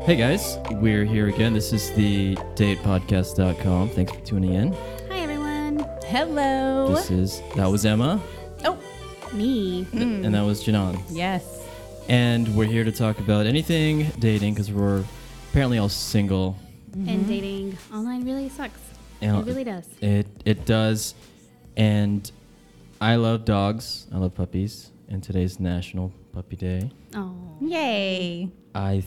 Hey guys, we're here again. This is the datepodcast.com. Thanks for tuning in. Hi, everyone. Hello. That was Emma, Oh, Me. and that was Janan. yes. And we're here to talk about anything dating because we're apparently all single. And dating online really sucks. And It really does. It does. And I love dogs. I love puppies. And today's National Puppy Day. Oh. Yay. I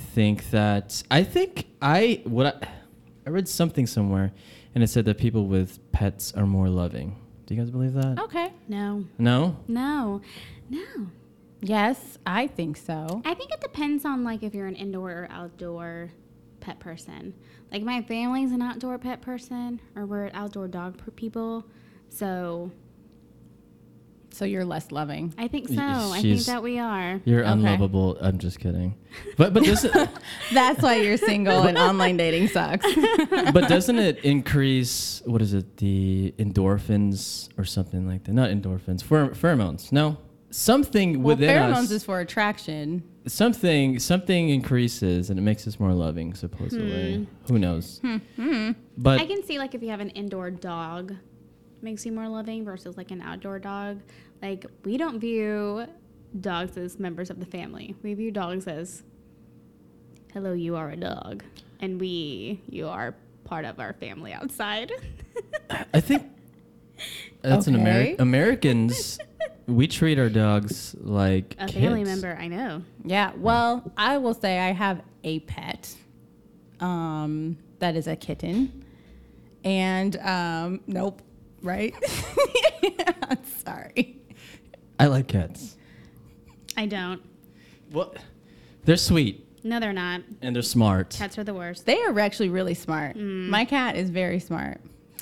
read something somewhere, and it said that people with pets are more loving. Do you guys believe that? Okay. No. No? No. Yes, I think so. I think it depends on like if you're an indoor or outdoor pet person. Like my family's an outdoor pet person, or we're outdoor dog people. So So you're less loving. I think so. Y- I think she's- that we are. You're Okay. unlovable. I'm just kidding. But doesn't That's why you're single and online dating sucks. but doesn't it increase the endorphins or something like that? Not endorphins, pheromones. No, something Well, within pheromones us. is for attraction. Something increases and it makes us more loving. Supposedly, who knows? But I can see like if you have an indoor dog, makes you more loving versus like an outdoor dog. Like we don't view dogs as members of the family. We view dogs as, hello, you are a dog, and you are part of our family outside. I think that's an Okay. Americans. We treat our dogs like A kids. family member, I know. Yeah. Well, I will say I have a pet. That is a kitten. And nope. Right? Sorry. I like cats. I don't. What? They're sweet No, they're not. and they're smart. Cats are the worst. They are actually really smart. My cat is very smart.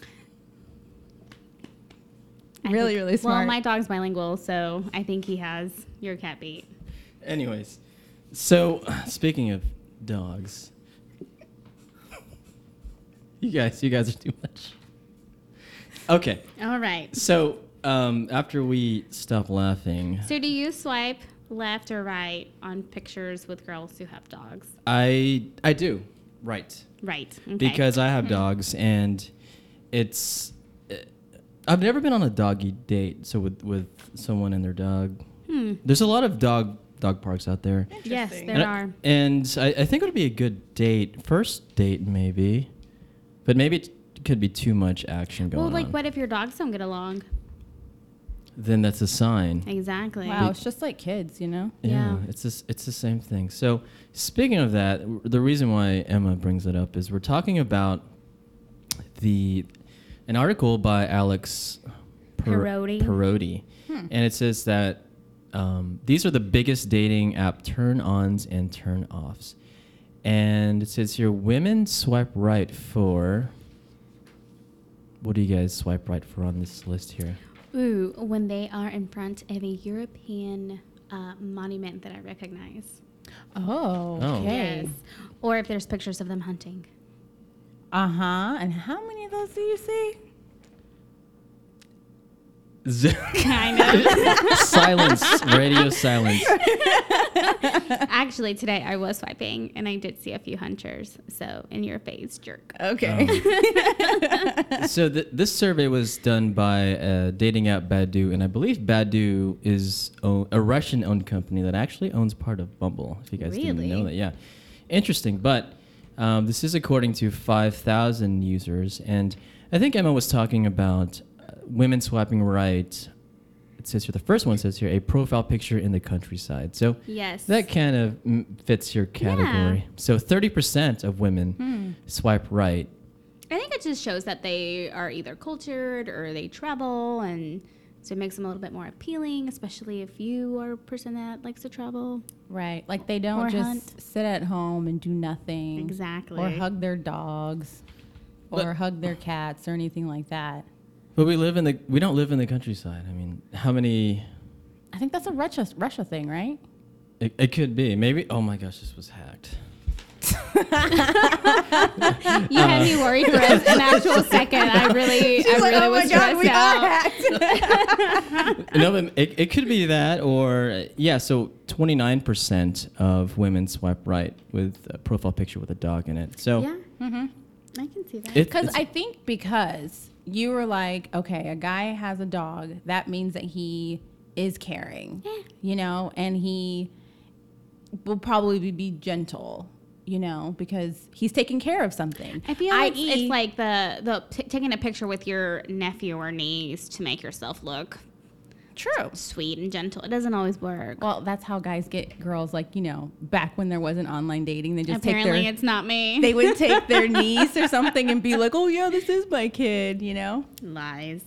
Really, really smart. Well, my dog's bilingual, so I think he has your cat beat. Anyways, so speaking of dogs, you guys are too much. Okay, All right. so after we stop laughing, So do you swipe left or right on pictures with girls who have dogs? I do right Right. Okay. because I have dogs and it's I've never been on a doggy date. So with someone and their dog, there's a lot of dog parks out there. yes, Interesting. there are. And I think it would be a good date, first date maybe, but maybe it could be too much action going Well, like, on. what if your dogs don't get along? Then that's a sign. Exactly. Wow, it's just like kids, you know? Yeah. It's the same thing. So speaking of that, the reason why Emma brings it up is we're talking about an article by Alex Parodi. and it says that these are the biggest dating app turn-ons and turn-offs. And it says here, women swipe right for... What do you guys swipe right for on this list here? Ooh, when they are in front of a European monument that I recognize. Oh, Oh. okay. Yes. Or if there's pictures of them hunting. Uh-huh. And how many of those do you see? I know. Silence, radio silence. Actually, today I was swiping and I did see a few hunters. So, in your face, jerk. Okay. So this survey was done by dating app Badoo, and I believe Badoo is a Russian-owned company that actually owns part of Bumble. If you guys didn't Really? know that, yeah, interesting. But this is according to 5,000 users, and I think Emma was talking about women swiping right. It says here, the first one says here, a profile picture in the countryside. So Yes. that kind of fits your category. So 30% of women swipe right. I think it just shows that they are either cultured or they travel, and so it makes them a little bit more appealing, especially if you are a person that likes to travel. Right. Like they don't Or just hunt. sit at home and do nothing. Exactly. Or hug their dogs. But- Or hug their cats or anything like that. But we don't live in the countryside. I mean, how many? I think that's a Russia thing, right? It could be. Maybe. Oh my gosh, this was hacked. You had me worried for an actual second. I really was stressed out. No, but it could be that, or yeah. So 29% of women swipe right with a profile picture with a dog in it. So Yeah, I can see that. Because I think because you were like, okay, a guy has a dog, that means that he is caring, you know, and he will probably be gentle, you know, because he's taking care of something. I feel like it's like the taking a picture with your nephew or niece to make yourself look true. sweet and gentle. It doesn't always work. Well, that's how guys get girls, like, you know, back when there wasn't online dating, they just Apparently, it's not me. they would take their niece or something and be like, oh yeah, this is my kid, you know? Lies.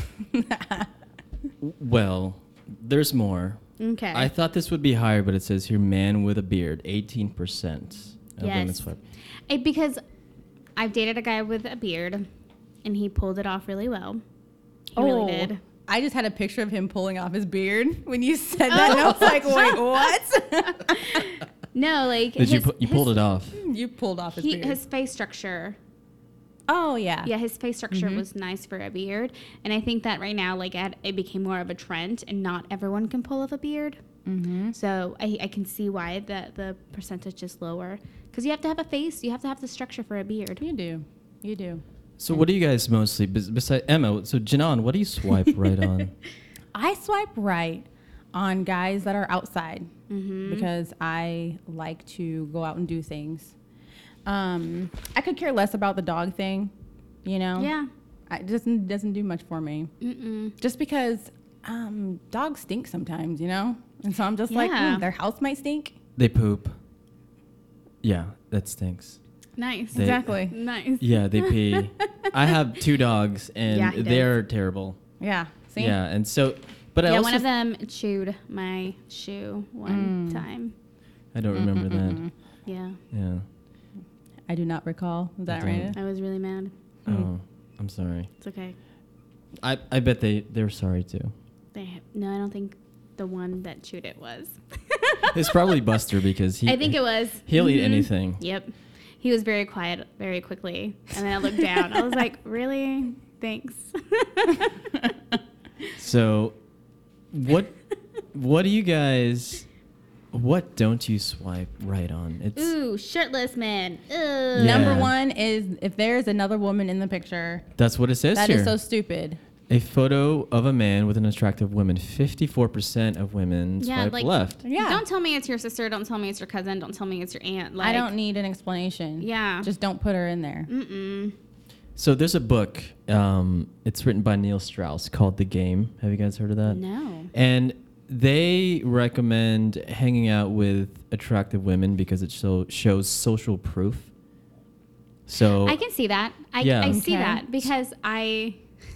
well, there's more. Okay. I thought this would be higher, but it says here man with a beard, 18% of women Yes. swipe. Because I've dated a guy with a beard, and he pulled it off really well. He really did. I just had a picture of him pulling off his beard when you said that, and I was like, wait, what? No, like Did you pulled it off? You pulled off his beard. his face structure. Oh, yeah. Yeah, his face structure was nice for a beard, and I think that right now, like, it became more of a trend, and not everyone can pull off a beard. Mm-hmm. So I can see why the percentage is lower, because you have to have a face, you have to have the structure for a beard. You do. You do. So what do you guys mostly, besides Emma, so Janan, what do you swipe right on? I swipe right on guys that are outside because I like to go out and do things. I could care less about the dog thing, you know? Yeah. It doesn't do much for me. Mm-mm. Just because dogs stink sometimes, you know? And so I'm just like, Yeah. their house might stink. They poop. Yeah, that stinks. Nice. They- Exactly. Nice. Yeah, they pee. I have 2 dogs, and Yeah, he does. they're terrible. Yeah. See? Yeah, and so, but I Yeah, also, one of them chewed my shoe one time. I don't remember that. Yeah, Yeah. I do not recall. Is that I right? I was really mad. Oh, I'm sorry. It's okay. I bet they're sorry too. No, I don't think the one that chewed it was. It's probably Buster because I think it was. he'll eat Mhm. anything. Yep. He was very quiet very quickly. And then I looked down. I was like, really? Thanks. So, what do you guys? What don't you swipe right on? It's Ooh, shirtless man. Ugh. Yeah. Number one is if there's another woman in the picture, that's what it says that here. is so stupid. A photo of a man with an attractive woman. 54% of women Yeah, swipe like- left. Yeah. Don't tell me it's your sister. Don't tell me it's your cousin. Don't tell me it's your aunt. Like, I don't need an explanation. Yeah. Just don't put her in there. Mm-mm. So there's a book. It's written by Neil Strauss called The Game. Have you guys heard of that? No. And they recommend hanging out with attractive women because it shows social proof. So I can see that. Yeah. I see Okay. that because I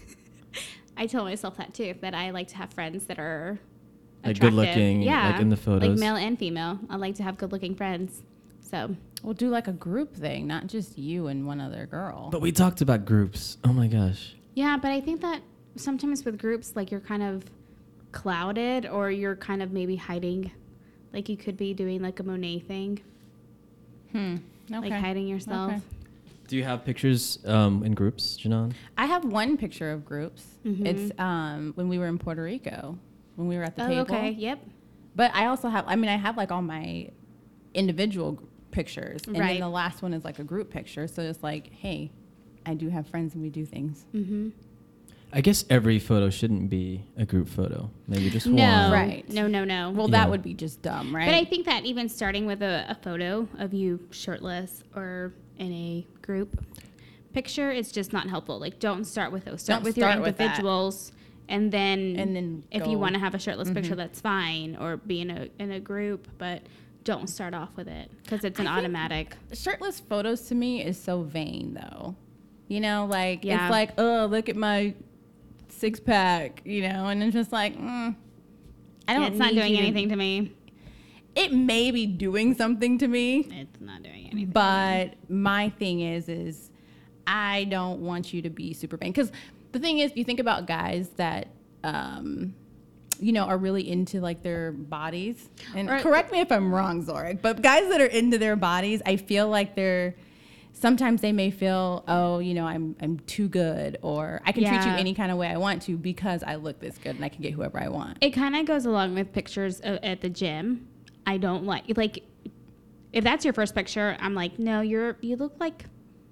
tell myself that too, that I like to have friends that are Like attractive. good-looking, yeah, like in the photos. like male and female. I like to have good looking friends. So We'll do like a group thing, not just you and one other girl. but we talked about groups. Oh my gosh. yeah, but I think that sometimes with groups, like you're kind of clouded or you're kind of maybe hiding, like you could be doing like a Monet thing, Okay. like hiding yourself. Okay. Do you have pictures in groups, Janan? I have one picture of groups. Mhm. It's when we were in Puerto Rico, when we were at the Oh, table. okay. Yep. But I also have, I have like all my individual pictures. And Right. then the last one is like a group picture. So it's like, hey, I do have friends and we do things. Mm-hmm. I guess every photo shouldn't be a group photo. Maybe just No. one. Right. No. Well, Yeah. that would be just dumb, right? But I think that even starting with a photo of you shirtless or in a group picture is just not helpful. Like, don't start with those. Start Don't with start your with that. individuals, and then if you go- want to have a shirtless picture, that's fine, or be in a group, but don't start off with it because it's an I think- automatic. Shirtless photos to me is so vain though. You know, like Yeah. it's like, oh, look at my 6-pack, you know, and it's just like, I don't. It's not need doing you to- anything to me. It may be doing something to me, It's not doing anything. but my thing is I don't want you to be super vain. Because the thing is, you think about guys that are really into like their bodies. And Or- correct me if I'm wrong, Zorik, but guys that are into their bodies, I feel like sometimes they may feel, I'm too good, or I can treat you Yeah. any kind of way I want to because I look this good and I can get whoever I want. It kind of goes along with pictures at the gym. I don't like if that's your first picture, I'm like, no, you look like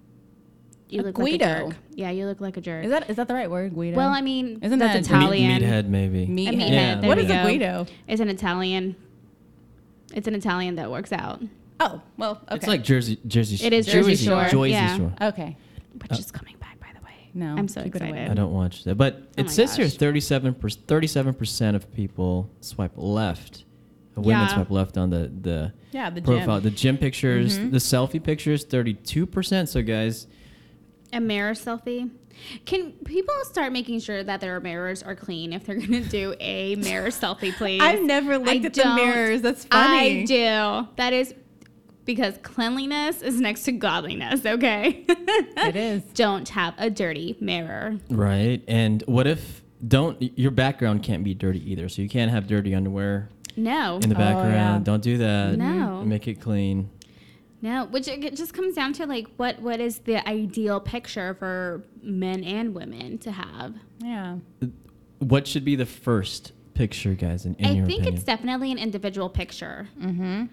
Guido. like a jerk. Yeah, you look like a jerk. Is that the right word, Guido? Well, I mean, Isn't that's that a Italian. Meathead, maybe. Meathead. meathead, there What we is a go. Guido? It's an Italian. It's an Italian that works out, Oh, well, okay. It's like Jersey. It is Jersey Shore, Jersey yeah. Shore. Okay. which is coming back, by the way. No, I'm so keep it away. excited. I don't watch that, but Oh it my says here gosh. 37% of people swipe left. Women Yeah. swipe left on the Yeah, the profile. gym. The gym pictures, Mm-hmm. the selfie pictures, 32%. So guys, A mirror selfie. Can people start making sure that their mirrors are clean if they're going to do a mirror selfie, please? I've never looked at the don't. mirrors. That's funny. I do. That is because cleanliness is next to godliness, okay? It is. Don't have a dirty mirror. right? And what if your background can't be dirty either. So you can't have dirty underwear No. in the background. yeah. Don't do that. No. Make it clean. No, which it just comes down to like what is the ideal picture for men and women to have. Yeah. What should be the first picture, guys, in I your think opinion? it's definitely an individual picture. Mm-hmm.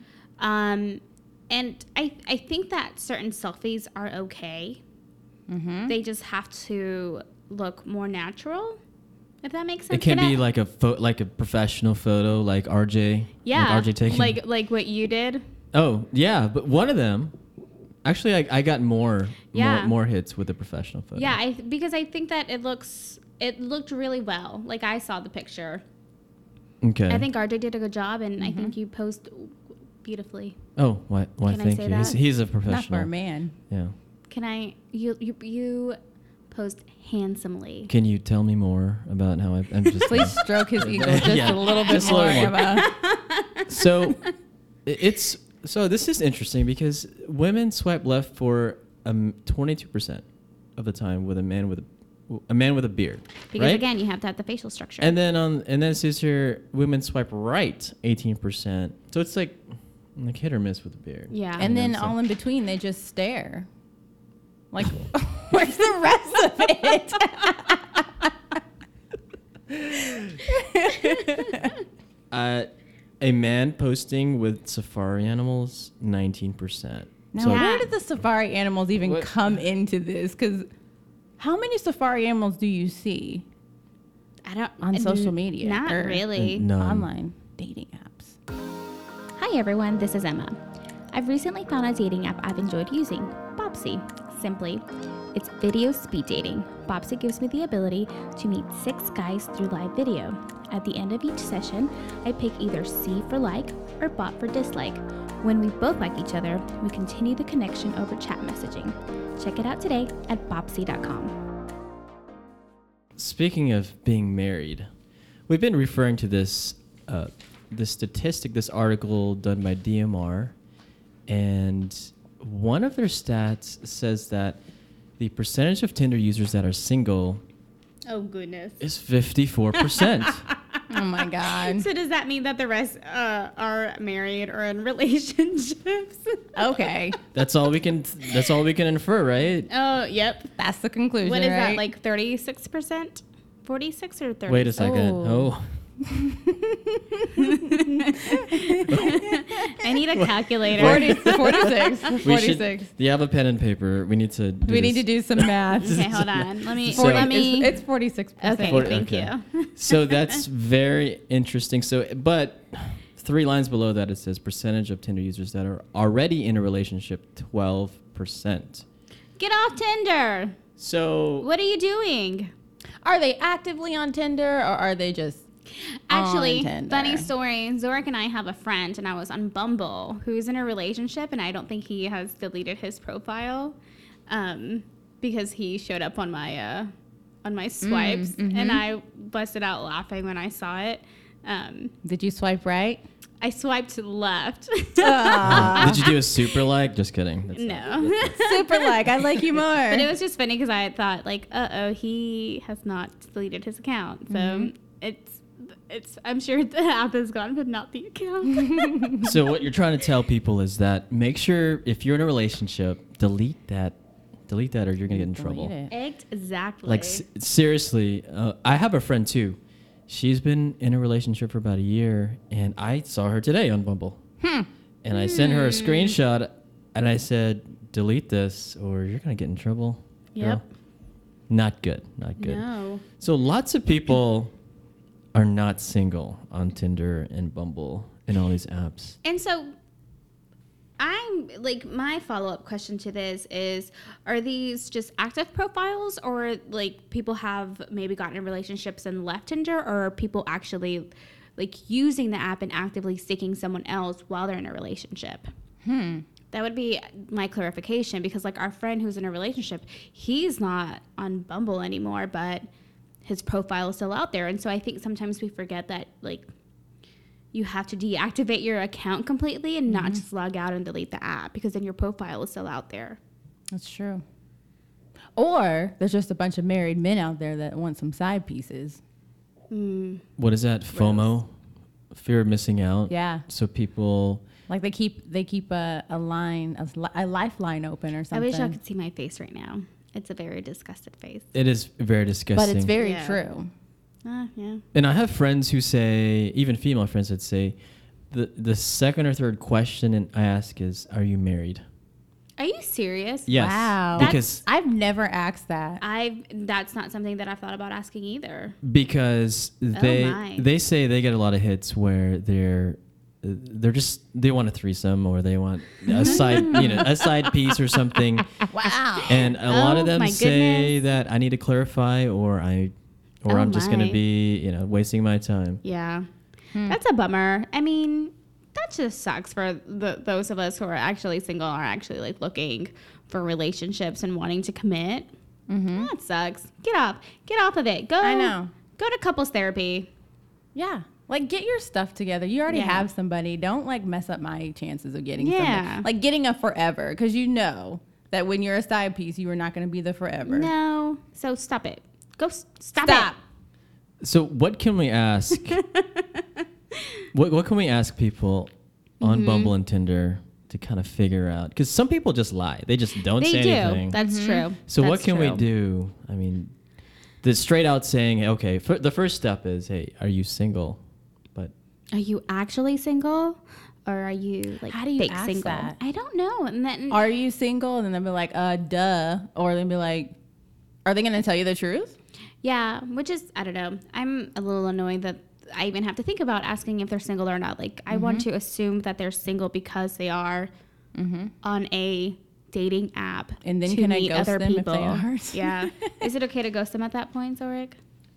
And I think that certain selfies are okay. Mm-hmm. They just have to look more natural, if that makes sense. It can Can be I- like a professional photo, like RJ. yeah, like RJ taking. like what you did. Oh yeah, but one of them. Actually, I got more Yeah. more hits with the professional photo. Yeah, because I think that it looked really well. Like I saw the picture. Okay. I think RJ did a good job, and I think you posed beautifully. Oh, why? Can I Thank say you. that? He's a Not for professional. a man. Yeah. Can I? You posed handsomely. Can you tell me more about how I'm just? Please stroke his ego just Yeah, a little bit just a more. little more. Emma. So, this is interesting because women swipe left for 22% of the time with a man with a beard. Because right? again, you have to have the facial structure. And then it says here women swipe right 18%. So it's like hit or miss with the beard. yeah. And then so- all in between, they just stare. Like, where's the rest of it? A man posting with safari animals 19%. Now, So Yeah. where did the safari animals even What- come into this? Because how many safari animals do you see I don't on social media? Not or really. None. Online dating apps. Hi everyone, this is Emma. I've recently found a dating app I've enjoyed using, Bopsy. Simply, it's video speed dating. Bopsy gives me the ability to meet 6 guys through live video. At the end of each session, I pick either C for like or bot for dislike. When we both like each other, we continue the connection over chat messaging. Check it out today at bopsy.com. Speaking of being married, we've been referring to this statistic, this article done by DMR, and one of their stats says that the percentage of Tinder users that are single Oh goodness. is 54%. Oh my God. So does that mean that the rest are married or in relationships? Okay. That's all we can infer, right? Oh, yep. That's the conclusion. What is right? that, like 36%? 46 or 30? Wait a second. Oh. Oh. I need a calculator. 46. We 46. should, do you have a pen and paper? We need to do We need this. to do some math. Okay, hold on. Let me. So- let me. It's 46%. Okay, Forty- thank okay. you. So that's very interesting. So, but 3 lines below that, it says percentage of Tinder users that are already in a relationship, 12%. Get off Tinder. So, What are you doing? Are they actively on Tinder or are they just Actually, on Tinder? funny story. Zorik and I have a friend, and I was on Bumble, who's in a relationship, and I don't think he has deleted his profile, because he showed up on my swipes, and I busted out laughing when I saw it. Did you swipe right? I swiped left. did you do a super like? Just kidding. That's not- No. Super like, I like you more. But it was just funny because I thought, like, he has not deleted his account. So I'm sure the app is gone, but not the account. So what you're trying to tell people is that make sure if you're in a relationship, delete that or you're gonna get in trouble. Delete it. Exactly. Like seriously, I have a friend too. She's been in a relationship for about a year, and I saw her today on Bumble. And I sent her a screenshot, and I said, "Delete this, or you're gonna get in trouble." Yep. Girl. Not good. Not good. No. So lots of people are not single on Tinder and Bumble and all these apps. And so I'm like, my follow-up question to this is, are these just active profiles, or like people have maybe gotten in relationships and left Tinder, or are people actually like using the app and actively seeking someone else while they're in a relationship? That would be my clarification, because like our friend who's in a relationship, he's not on Bumble anymore, but his profile is still out there. And so I think sometimes we forget that like you have to deactivate your account completely and not just log out and delete the app, because then your profile is still out there. That's true. Or there's just a bunch of married men out there that want some side pieces. What is that? FOMO, fear of missing out. Yeah. So people. Like they keep a lifeline open or I something. wish I could see my face right now. It's a very disgusted face. It is very disgusting. But it's very Yeah. true. Yeah. And I have friends who say, even female friends that say, the second or third question I ask is, "Are you married?" Are you serious? Yes. Wow. Because I've never asked that. That's not something that I've thought about asking either. because my. they say they get a lot of hits where they want a threesome, or they want a side a side piece or something. Wow. And a lot of them my say goodness. that I need to clarify, or I'm just going my. to be wasting my time. Yeah. That's a bummer. I mean, that just sucks for those of us who are actually single, are actually like looking for relationships and wanting to commit. That sucks. Get off of it. Go. I know. Go to couples therapy. Yeah. Like, get your stuff together. You already Yeah. have somebody. Don't, like, mess up my chances of getting Yeah. somebody. Like, getting a forever. Because you know that when you're a side piece, you are not going to be the forever. No. So stop it. Stop it. So what can we ask? what can we ask people on Bumble and Tinder to kind of figure out? Because some people just lie. They just don't They say do. anything. That's true. So what That's can we true. do? I mean, the straight out saying, okay, the first step is, hey, are you single? But Are you actually single, or are you like How do you fake ask single? that? I don't know. And then Are you single? And then they'll be like, duh. Or they'll be like, are they going to tell you the truth? yeah, which is, I don't know. I'm a little annoyed that I even have to think about asking if they're single or not. Like, I want to assume that they're single because they are on a dating app. And then to can I meet ghost other them if people. they are? Yeah. Is it okay to ghost them at that point, Zorik?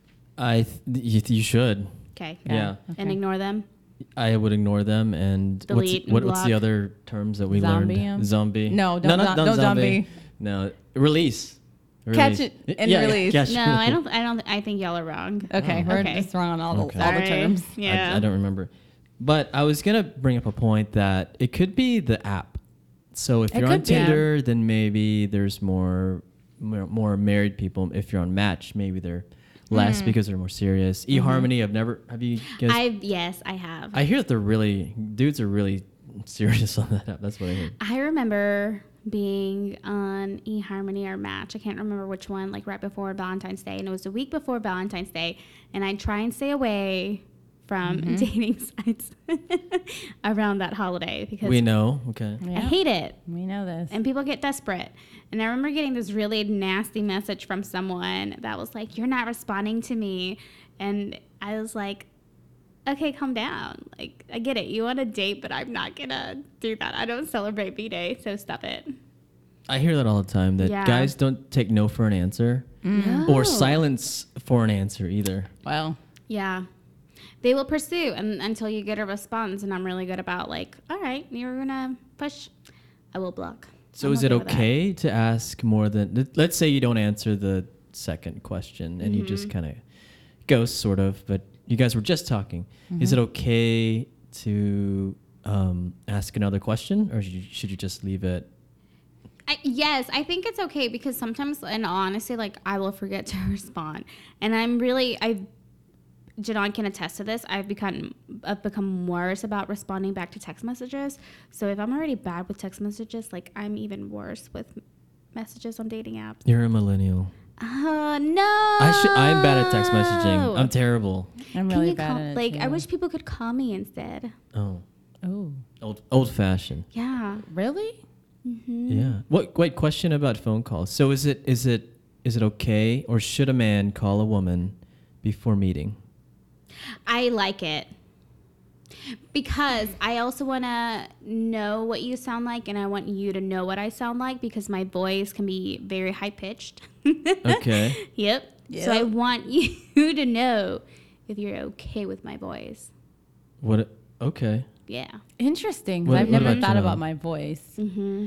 you should. Okay. Yeah. And ignore them. I would ignore them. And Delete and what's the block. other terms that we Zombie 'em? learned? Zombie. No, don't zombie. No, release. Catch it and release. catch No, it. I think y'all are wrong. Okay. Oh. We're Okay. just wrong on all the Sorry. terms. Yeah. I don't remember. But I was going to bring up a point that it could be the app. So if It you're on could be. Tinder, then maybe there's more married people. If you're on Match, maybe they're less because they're more serious. eHarmony, have you guys? Yes, I have. I hear that dudes are really serious on that app. That's what I heard. I remember being on eHarmony or Match. I can't remember which one, like right before Valentine's Day. And it was a week before Valentine's Day. And I try and stay away from dating sites around that holiday because We know. Okay. I hate it. We know this. And people get desperate. And I remember getting this really nasty message from someone that was like, "You're not responding to me." And I was like, okay, calm down. Like, I get it. You want a date, but I'm not going to do that. I don't celebrate B-Day, so stop it. I hear that all the time, that Yeah. guys don't take no for an answer No. or silence for an answer either. Well, Yeah. They will pursue until you get a response. And I'm really good about like, all right, you're going to push. I will block. So I'm is it with that. okay to ask more than, let's say you don't answer the second question and you just kind of ghost sort of, but you guys were just talking. Is it okay to ask another question, or should you just leave it? Yes, I think it's okay because sometimes, and honestly, like I will forget to respond. And Janon can attest to this. I've become worse about responding back to text messages. So if I'm already bad with text messages, like I'm even worse with messages on dating apps. You're a millennial. No. I'm bad at text messaging. I'm terrible. I'm Can really you bad call, at it. like too. I wish people could call me instead. Oh, Oh, old fashioned. Yeah. really? Yeah. Wait, question about phone calls. So is it okay, or should a man call a woman before meeting? I like it. Because I also want to know what you sound like, and I want you to know what I sound like, because my voice can be very high pitched. Okay. Yep. Yep. So I want you to know if you're okay with my voice. What? Okay. Yeah. Interesting. 'Cause What- I've what never about thought Janelle? about my voice. Mm-hmm.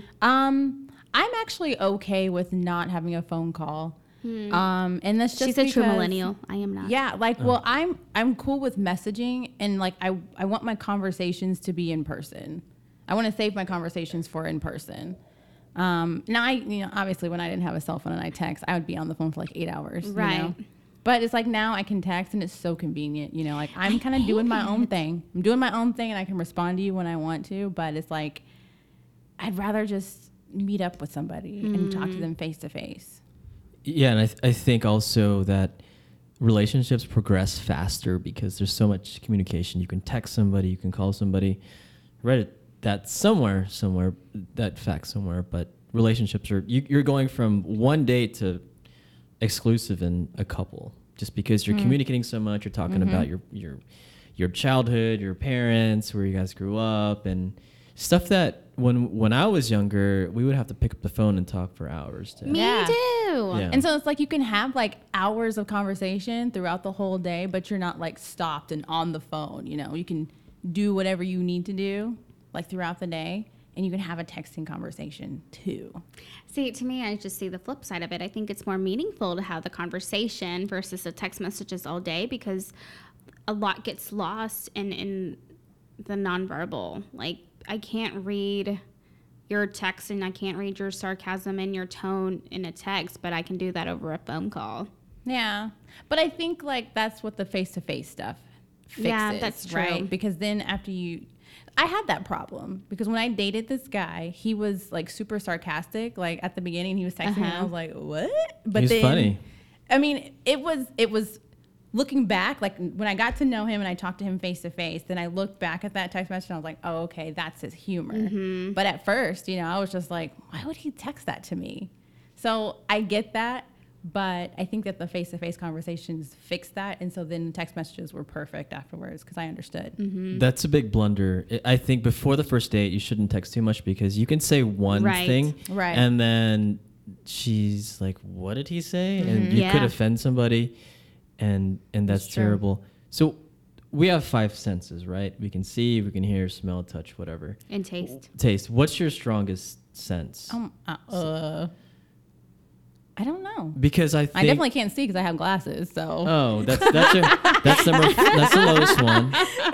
I'm actually okay with not having a phone call. And that's just She's a true because- millennial. I am not. Yeah, like, well, I'm cool with messaging, and like I want my conversations to be in person. I want to save my conversations for in person. Now obviously when I didn't have a cell phone and I text, I would be on the phone for like 8 hours. Right. You know? But it's like now I can text and it's so convenient. Like I'm kind of doing my own thing. I'm doing my own thing and I can respond to you when I want to. But it's like I'd rather just meet up with somebody and talk to them face to face. Yeah, and I think also that relationships progress faster because there's so much communication. You can text somebody, you can call somebody. I read that somewhere, that fact somewhere. But relationships you're going from one date to exclusive in a couple, just because you're communicating so much. You're talking about your childhood, your parents, where you guys grew up, and stuff that when I was younger, we would have to pick up the phone and talk for hours. Me Yeah. too. Yeah. And so it's like you can have like hours of conversation throughout the whole day, but you're not like stopped and on the phone. You can do whatever you need to do like throughout the day, and you can have a texting conversation too. See, to me, I just see the flip side of it. I think it's more meaningful to have the conversation versus the text messages all day, because a lot gets lost in the nonverbal. Like, I can't read your text and I can't read your sarcasm and your tone in a text, but I can do that over a phone call. Yeah. But I think like that's what the face-to-face stuff fixes, Yeah, that's true. right? Because then I had that problem because when I dated this guy, he was like super sarcastic. Like at the beginning, he was texting me and I was like, "What?" But He's funny. I mean, it was looking back, like when I got to know him and I talked to him face to face, then I looked back at that text message and I was like, "Oh, okay, that's his humor." But at first, I was just like, "Why would he text that to me?" So I get that. But I think that the face-to-face conversations fixed that. And so then text messages were perfect afterwards because I understood. That's a big blunder. I think before the first date, you shouldn't text too much because you can say one Right. thing, Right. and then she's like, "What did he say?" And you could Yeah. offend somebody, and that's true. terrible. So we have 5 senses, right? We can see, we can hear, smell, touch, whatever. And taste. Taste. What's your strongest sense? I don't know. Because I think I definitely can't see because I have glasses. So Oh, that's that's the lowest one.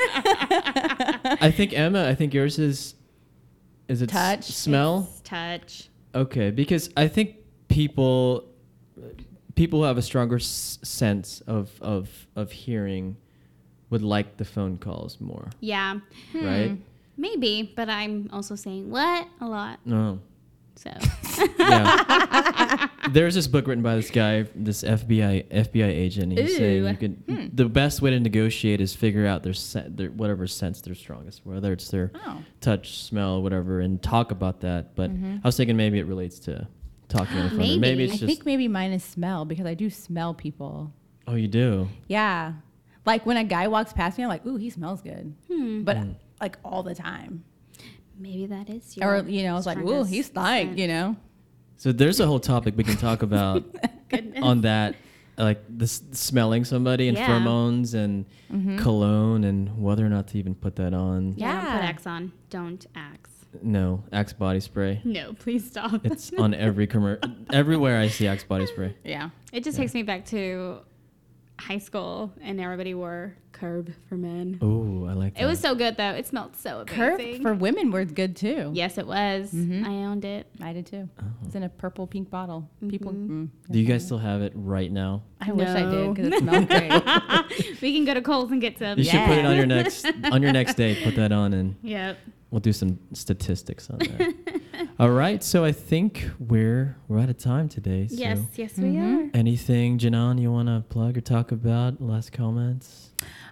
I think Emma. I think yours is it Touch. smell? It's touch. Okay, because I think people who have a stronger sense of hearing would like the phone calls more, Yeah. right? Maybe, but I'm also saying what a lot. No. So Yeah. There's this book written by this guy, this FBI agent. And he's saying you can the best way to negotiate is figure out their whatever sense they're strongest, whether it's their touch, smell, whatever, and talk about that. But I was thinking maybe it relates to talking on the phone. Maybe. Maybe it's I just think maybe mine is smell because I do smell people. oh, you do. Yeah. Like when a guy walks past me, I'm like, ooh, he smells good. But like all the time. maybe that is your. Or, it's like, ooh, he stank, So there's a whole topic we can talk about on that, like this smelling somebody and Yeah. pheromones and cologne and whether or not to even put that on. Yeah. Don't Yeah. put Axe on. Don't Axe. No, Axe body spray. No, please stop. It's on every everywhere I see Axe body spray. Yeah. It just takes me back to high school, and everybody wore Curve for men. Oh, I like that. It was so good though. It smelled so Curve amazing. for women was good too. Yes, it was. Mhm. I owned it. I did too. Oh. It's in a purple pink bottle. People. Do you guys still have it right now? I wish I No. did because it smells great. We can go to Kohl's and get some. You should put it on Yeah. your next date. Put that on, and Yep. we'll do some statistics on that. All right, so I think we're out of time today. So Yes, yes, we Mhm. are. anything, Janan, you want to plug or talk about? Last comments.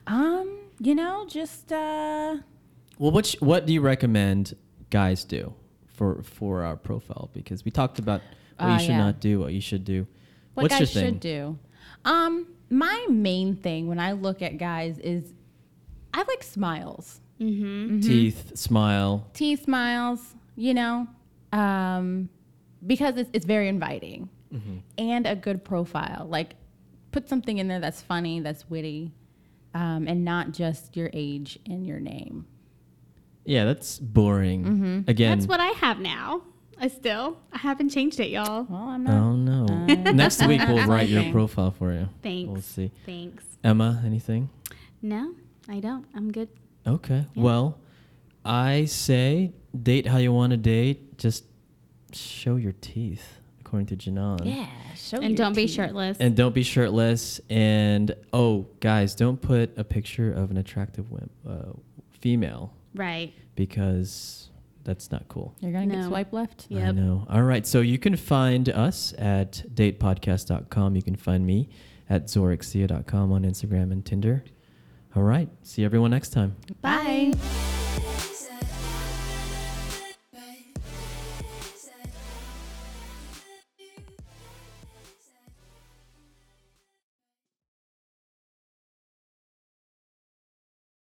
Just Well, what do you recommend guys do for our profile? Because we talked about what you should Yeah. not do, what you should do. what What's your guys thing? should do. My main thing when I look at guys is I like smiles. Mm-hmm. Teeth, smile. Teeth, smiles, because it's very inviting and a good profile. Like, put something in there that's funny, that's witty, and not just your age and your name. Yeah, that's boring. Again, That's what I have now. I haven't changed it, y'all. Well, I'm not. oh no. Next week we'll write your Okay. profile for you. Thanks. We'll see. Thanks. Emma, anything? No, I don't. I'm good. Okay. Yeah. Well, I say date how you want to date. Just show your teeth, according to Janan. Yeah, show And your don't be teeth. shirtless. And don't be shirtless. And guys, don't put a picture of an attractive female Right. because that's not cool. You're gonna get No. swipe left. I Yep. know. All right. So you can find us at datepodcast.com. You can find me at zorixia.com on Instagram and Tinder. All right. See everyone next time. Bye. Bye.